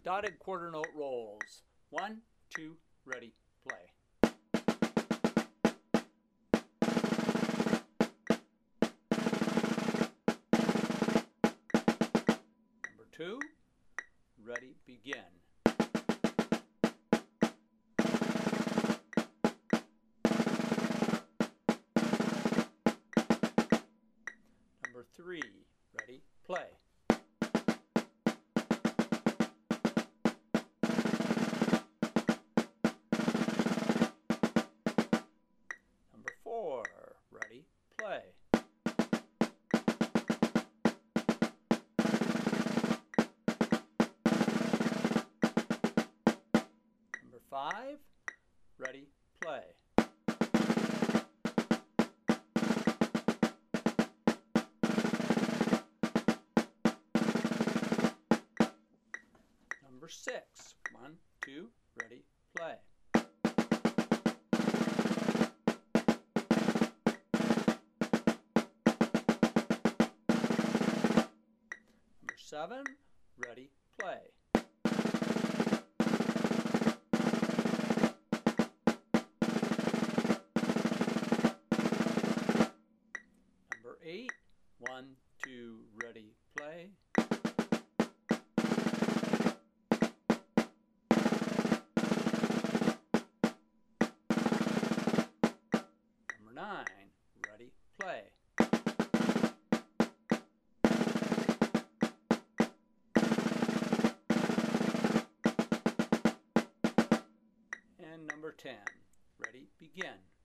Dotted quarter note rolls. 1, 2, ready, play. Number 2, ready, begin. Number 3, ready, play. Number 4, ready, play. Number 5, ready, play. Number 6, 1, 2, ready, play. Number 7, ready, play. Number 8, 1, 2, ready, play. Number 9, ready, play. And number 10, ready, begin.